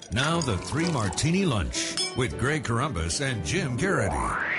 Now the Three Martini Lunch with Greg Corombos and Jim Garrity.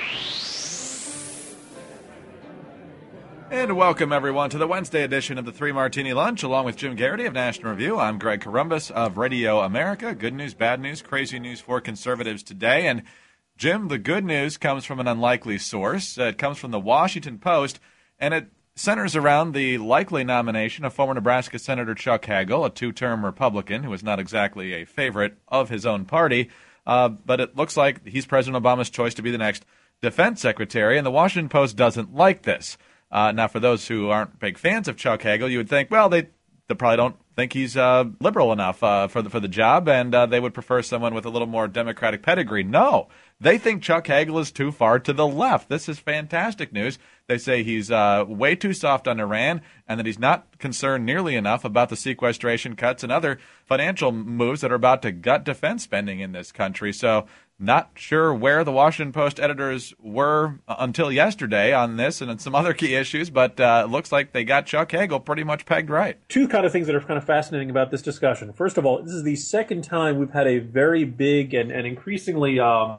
And welcome, everyone, to the Wednesday edition of the Three Martini Lunch, along with Jim Garrity of National Review. I'm Greg Corombos of Radio America. Good news, bad news, crazy news for conservatives today. And, Jim, the good news comes from an unlikely source. It comes from the Washington Post, and it centers around the likely nomination of former Nebraska Senator Chuck Hagel, a two-term Republican who is not exactly a favorite of his own party. But it looks like he's President Obama's choice to be the next defense secretary, and the Washington Post doesn't like this. Now, for those who aren't big fans of Chuck Hagel, you would think, well, they probably don't think he's liberal enough for the job, and they would prefer someone with a little more Democratic pedigree. No, they think Chuck Hagel is too far to the left. This is fantastic news. They say he's way too soft on Iran, and that he's not concerned nearly enough about the sequestration cuts and other financial moves that are about to gut defense spending in this country. So not sure where the Washington Post editors were until yesterday on this and on some other key issues, but it looks like they got Chuck Hagel pretty much pegged right. Two kind of things that are kind of fascinating about this discussion. First of all, this is the second time we've had a very big and increasingly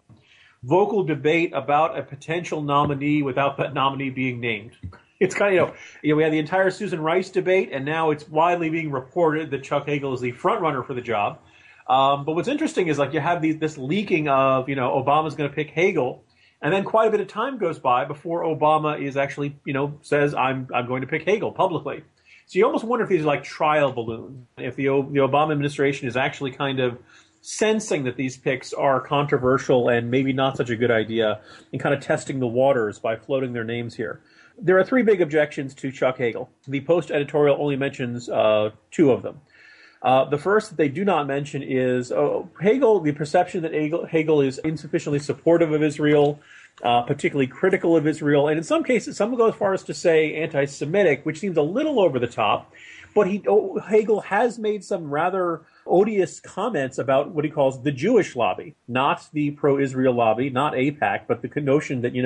vocal debate about a potential nominee without that nominee being named. It's kind of, we had the entire Susan Rice debate, and now it's widely being reported that Chuck Hagel is the front runner for the job. But what's interesting is you have this leaking of, Obama's going to pick Hagel, and then quite a bit of time goes by before Obama is actually, says, I'm going to pick Hagel publicly. So you almost wonder if these are like trial balloons, if the Obama administration is actually kind of sensing that these picks are controversial and maybe not such a good idea, and kind of testing the waters by floating their names here. There are three big objections to Chuck Hagel. The Post editorial only mentions two of them. The first that they do not mention is Hagel, the perception that Hagel is insufficiently supportive of Israel, particularly critical of Israel, and in some cases, some go as far as to say anti-Semitic, which seems a little over the top. But Hagel has made some rather odious comments about what he calls the Jewish lobby, not the pro-Israel lobby, not AIPAC, but the notion that,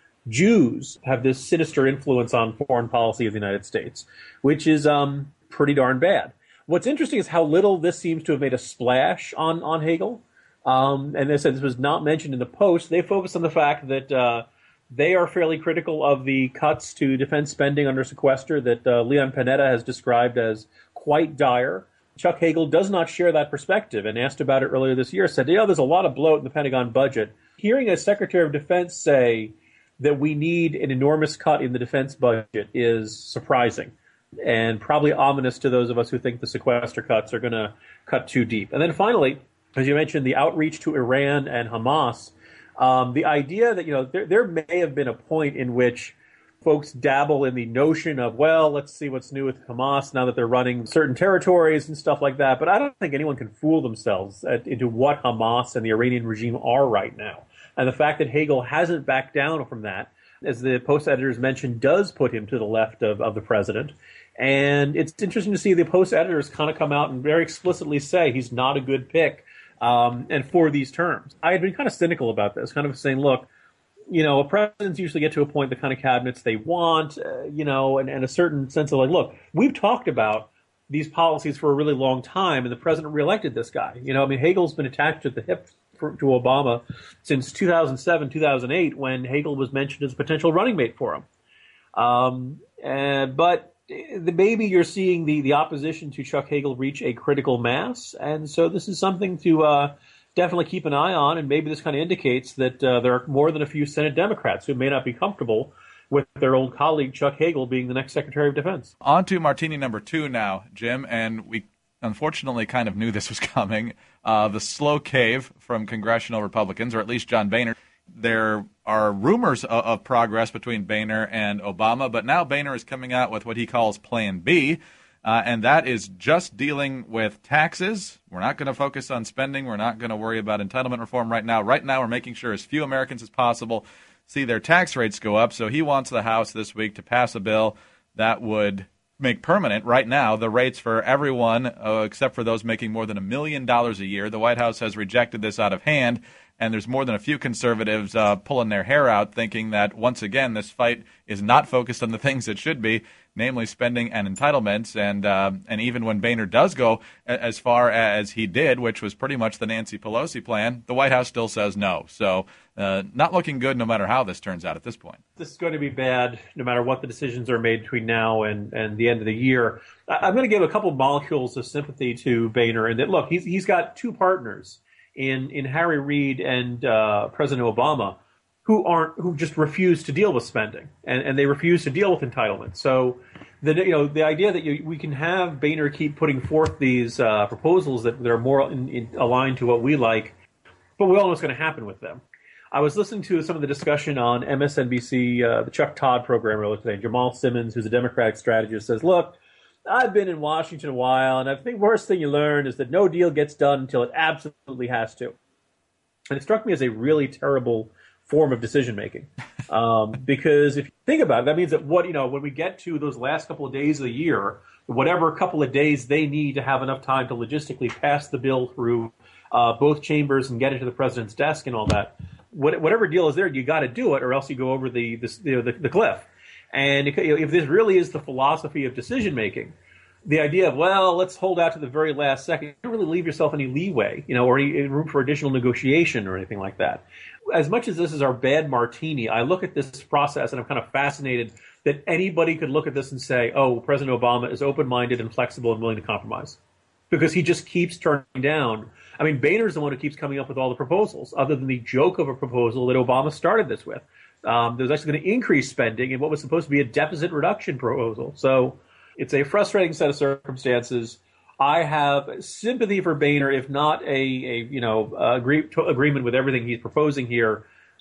Jews have this sinister influence on foreign policy of the United States, which is pretty darn bad. What's interesting is how little this seems to have made a splash on Hagel. And they said this was not mentioned in the Post. They focus on the fact that they are fairly critical of the cuts to defense spending under sequester that Leon Panetta has described as quite dire. Chuck Hagel does not share that perspective, and asked about it earlier this year, said, there's a lot of bloat in the Pentagon budget. Hearing a Secretary of Defense say that we need an enormous cut in the defense budget is surprising, and probably ominous to those of us who think the sequester cuts are going to cut too deep. And then finally, as you mentioned, the outreach to Iran and Hamas, the idea that, there may have been a point in which folks dabble in the notion of, well, let's see what's new with Hamas now that they're running certain territories and stuff like that. But I don't think anyone can fool themselves into what Hamas and the Iranian regime are right now. And the fact that Hagel hasn't backed down from that, as the Post editors mentioned, does put him to the left of the president. And it's interesting to see the Post editors kind of come out and very explicitly say he's not a good pick and for these terms. I had been kind of cynical about this, kind of saying, look, presidents usually get to a point, the kind of cabinets they want, and a certain sense of look, we've talked about these policies for a really long time, and the president reelected this guy. Hagel's been attached at the hip to Obama since 2007, 2008, when Hagel was mentioned as a potential running mate for him. But maybe you're seeing the opposition to Chuck Hagel reach a critical mass, and so this is something to definitely keep an eye on, and maybe this kind of indicates that there are more than a few Senate Democrats who may not be comfortable with their old colleague Chuck Hagel being the next Secretary of Defense. On to Martini number 2 now, Jim, and we unfortunately kind of knew this was coming. The slow cave from congressional Republicans, or at least John Boehner. There are rumors of progress between Boehner and Obama, but now Boehner is coming out with what he calls Plan B, and that is just dealing with taxes. We're not going to focus on spending. We're not going to worry about entitlement reform right now. Right now, we're making sure as few Americans as possible see their tax rates go up. So he wants the House this week to pass a bill that would make permanent right now the rates for everyone except for those making more than $1 million a year. The White House has rejected this out of hand, and there's more than a few conservatives pulling their hair out, thinking that, once again, this fight is not focused on the things it should be, namely spending and entitlements. And even when Boehner does go as far as he did, which was pretty much the Nancy Pelosi plan, the White House still says no. So not looking good no matter how this turns out at this point. This is going to be bad no matter what the decisions are made between now and the end of the year. I'm going to give a couple molecules of sympathy to Boehner, and that, look, he's got two partners in Harry Reid and President Obama who just refuse to deal with spending, and they refuse to deal with entitlement. So the idea that we can have Boehner keep putting forth these proposals that are more aligned to what we like, but we all know what's going to happen with them. I was listening to some of the discussion on MSNBC, the Chuck Todd program earlier today. Jamal Simmons, who's a Democratic strategist, says, look, I've been in Washington a while, and I think the worst thing you learn is that no deal gets done until it absolutely has to. And it struck me as a really terrible form of decision-making. Because if you think about it, that means that when we get to those last couple of days of the year, whatever couple of days they need to have enough time to logistically pass the bill through both chambers and get it to the president's desk and all that, whatever deal is there, you got to do it, or else you go over the cliff. And if this really is the philosophy of decision making, the idea of, well, let's hold out to the very last second, you don't really leave yourself any leeway, or any room for additional negotiation or anything like that. As much as this is our bad martini, I look at this process and I'm kind of fascinated that anybody could look at this and say, oh, President Obama is open-minded and flexible and willing to compromise, because he just keeps turning down. I mean, Boehner's the one who keeps coming up with all the proposals, other than the joke of a proposal that Obama started this with. There's actually going to increase spending in what was supposed to be a deficit reduction proposal. So it's a frustrating set of circumstances. I have sympathy for Boehner, if not agreement with everything he's proposing here.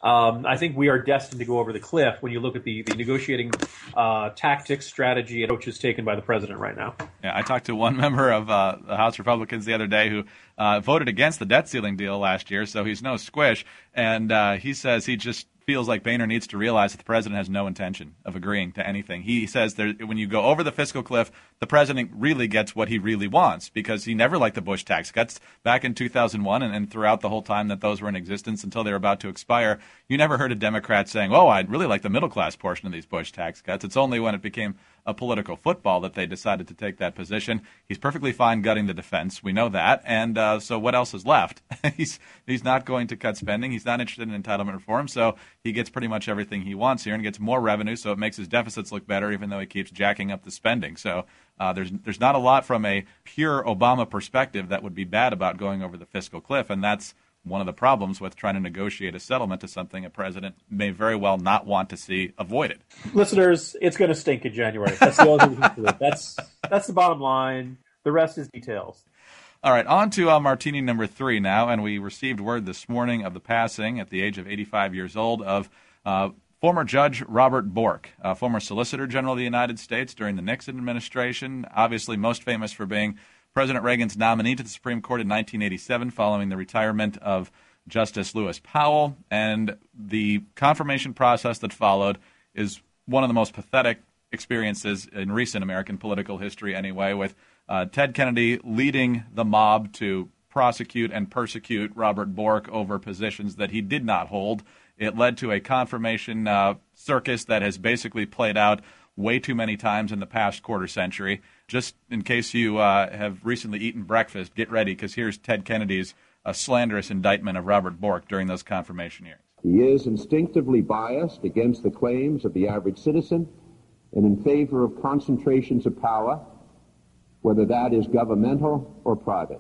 I think we are destined to go over the cliff when you look at the negotiating tactics, strategy, and approaches taken by the president right now. Yeah, I talked to one member of the House Republicans the other day who voted against the debt ceiling deal last year, so he's no squish. And he says he just feels like Boehner needs to realize that the president has no intention of agreeing to anything. He says when you go over the fiscal cliff, the president really gets what he really wants, because he never liked the Bush tax cuts back in 2001 and throughout the whole time that those were in existence until they were about to expire. You never heard a Democrat saying, oh, I'd really like the middle class portion of these Bush tax cuts. It's only when it became a political football that they decided to take that position. He's perfectly fine gutting the defense. We know that. And so what else is left? He's not going to cut spending. He's not interested in entitlement reform. So he gets pretty much everything he wants here and gets more revenue. So it makes his deficits look better, even though he keeps jacking up the spending. So there's not a lot from a pure Obama perspective that would be bad about going over the fiscal cliff. And that's one of the problems with trying to negotiate a settlement to something a president may very well not want to see avoided. Listeners, it's going to stink in January. That's the only thing we can do. That's the bottom line. The rest is details. All right, on to martini number 3 now, and we received word this morning of the passing at the age of 85 years old of former Judge Robert Bork, former Solicitor General of the United States during the Nixon administration, obviously most famous for being President Reagan's nominee to the Supreme Court in 1987 following the retirement of Justice Lewis Powell. And the confirmation process that followed is one of the most pathetic experiences in recent American political history anyway, with Ted Kennedy leading the mob to prosecute and persecute Robert Bork over positions that he did not hold. It led to a confirmation circus that has basically played out way too many times in the past quarter century. Just in case you have recently eaten breakfast, get ready, because here's Ted Kennedy's slanderous indictment of Robert Bork during those confirmation hearings. He is instinctively biased against the claims of the average citizen and in favor of concentrations of power, whether that is governmental or private.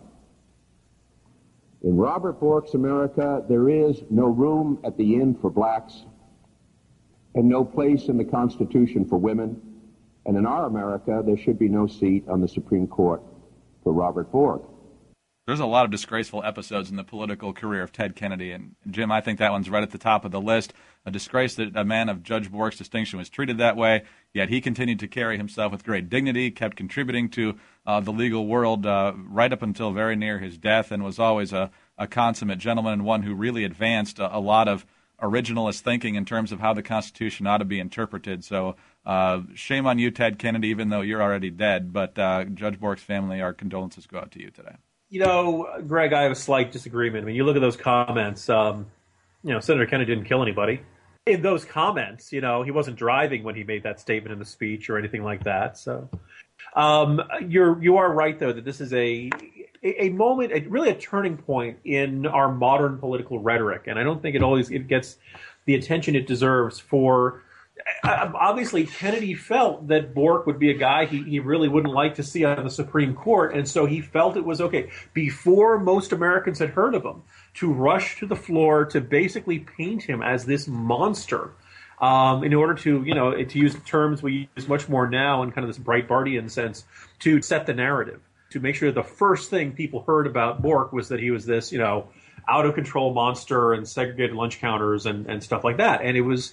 In Robert Bork's America, there is no room at the inn for blacks and no place in the Constitution for women. And in our America, there should be no seat on the Supreme Court for Robert Bork. There's a lot of disgraceful episodes in the political career of Ted Kennedy. And, Jim, I think that one's right at the top of the list. A disgrace that a man of Judge Bork's distinction was treated that way, yet he continued to carry himself with great dignity, kept contributing to the legal world right up until very near his death, and was always a consummate gentleman and one who really advanced a lot of originalist thinking in terms of how the Constitution ought to be interpreted. So shame on you, Ted Kennedy, even though you're already dead. But Judge Bork's family, our condolences go out to you today. You know, Greg, I have a slight disagreement. I mean, you look at those comments. Senator Kennedy didn't kill anybody. in those comments. You know, he wasn't driving when he made that statement in the speech or anything like that. So you are right, though, that this is a moment, really a turning point in our modern political rhetoric, and I don't think it gets the attention it deserves for. Obviously, Kennedy felt that Bork would be a guy he really wouldn't like to see on the Supreme Court, and so he felt it was okay, before most Americans had heard of him, to rush to the floor to basically paint him as this monster, in order to, to use terms we use much more now in kind of this Breitbartian sense, to set the narrative, to make sure the first thing people heard about Bork was that he was this, out-of-control monster and segregated lunch counters and stuff like that, and it was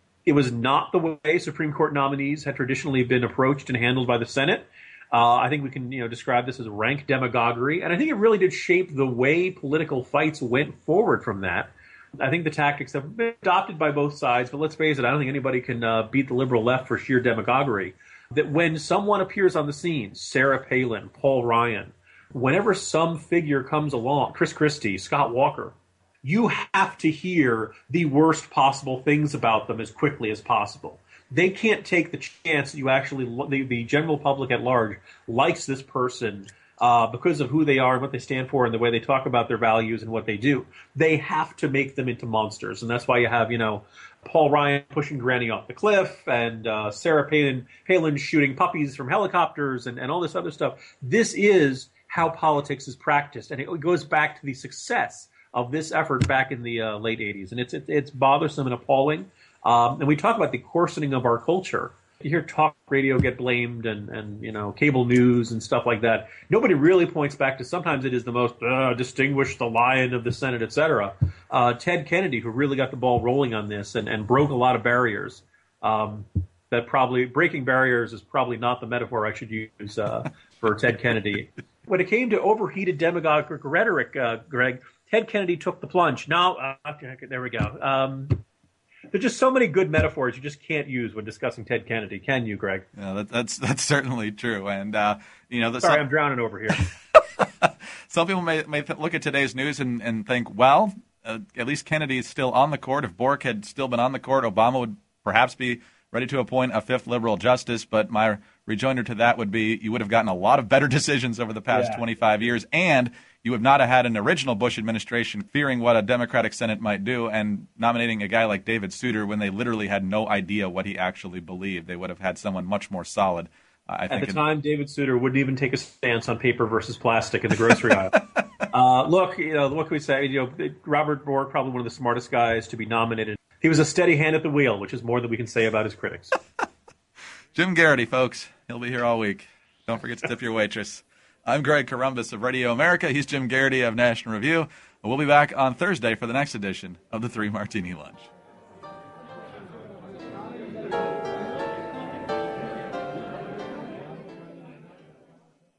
not the way Supreme Court nominees had traditionally been approached and handled by the Senate. I think we can, describe this as rank demagoguery, and I think it really did shape the way political fights went forward from that. I think the tactics have been adopted by both sides, but let's face it, I don't think anybody can beat the liberal left for sheer demagoguery. That when someone appears on the scene, Sarah Palin, Paul Ryan, whenever some figure comes along, Chris Christie, Scott Walker, you have to hear the worst possible things about them as quickly as possible. They can't take the chance that you actually, the general public at large, likes this person because of who they are and what they stand for and the way they talk about their values and what they do. They have to make them into monsters. And that's why you have, Paul Ryan pushing Granny off the cliff and Sarah Palin shooting puppies from helicopters and all this other stuff. This is how politics is practiced. And it goes back to the success of this effort back in the late 80s. And it's bothersome and appalling. And we talk about the coarsening of our culture. You hear talk radio get blamed and cable news and stuff like that. Nobody really points back to, sometimes it is the most distinguished, the lion of the Senate, et cetera. Ted Kennedy, who really got the ball rolling on this and broke a lot of barriers. That probably, breaking barriers is probably not the metaphor I should use for Ted Kennedy. When it came to overheated demagogic rhetoric, Greg, Ted Kennedy took the plunge. Now, there we go. There's just so many good metaphors you just can't use when discussing Ted Kennedy, can you, Greg? Yeah, that's certainly true. And sorry, I'm drowning over here. Some people may look at today's news and think, well, at least Kennedy is still on the court. If Bork had still been on the court, Obama would perhaps be ready to appoint a fifth liberal justice. But my rejoinder to that would be, you would have gotten a lot of better decisions over the past 25 years, and you would not have had an original Bush administration fearing what a Democratic Senate might do and nominating a guy like David Souter when they literally had no idea what he actually believed. They would have had someone much more solid. At the time, David Souter wouldn't even take a stance on paper versus plastic in the grocery aisle. Look, what can we say? Robert Bork, probably one of the smartest guys to be nominated. He was a steady hand at the wheel, which is more than we can say about his critics. Jim Garrity, folks. He'll be here all week. Don't forget to tip your waitress. I'm Greg Corombos of Radio America. He's Jim Garrity of National Review. We'll be back on Thursday for the next edition of the Three Martini Lunch.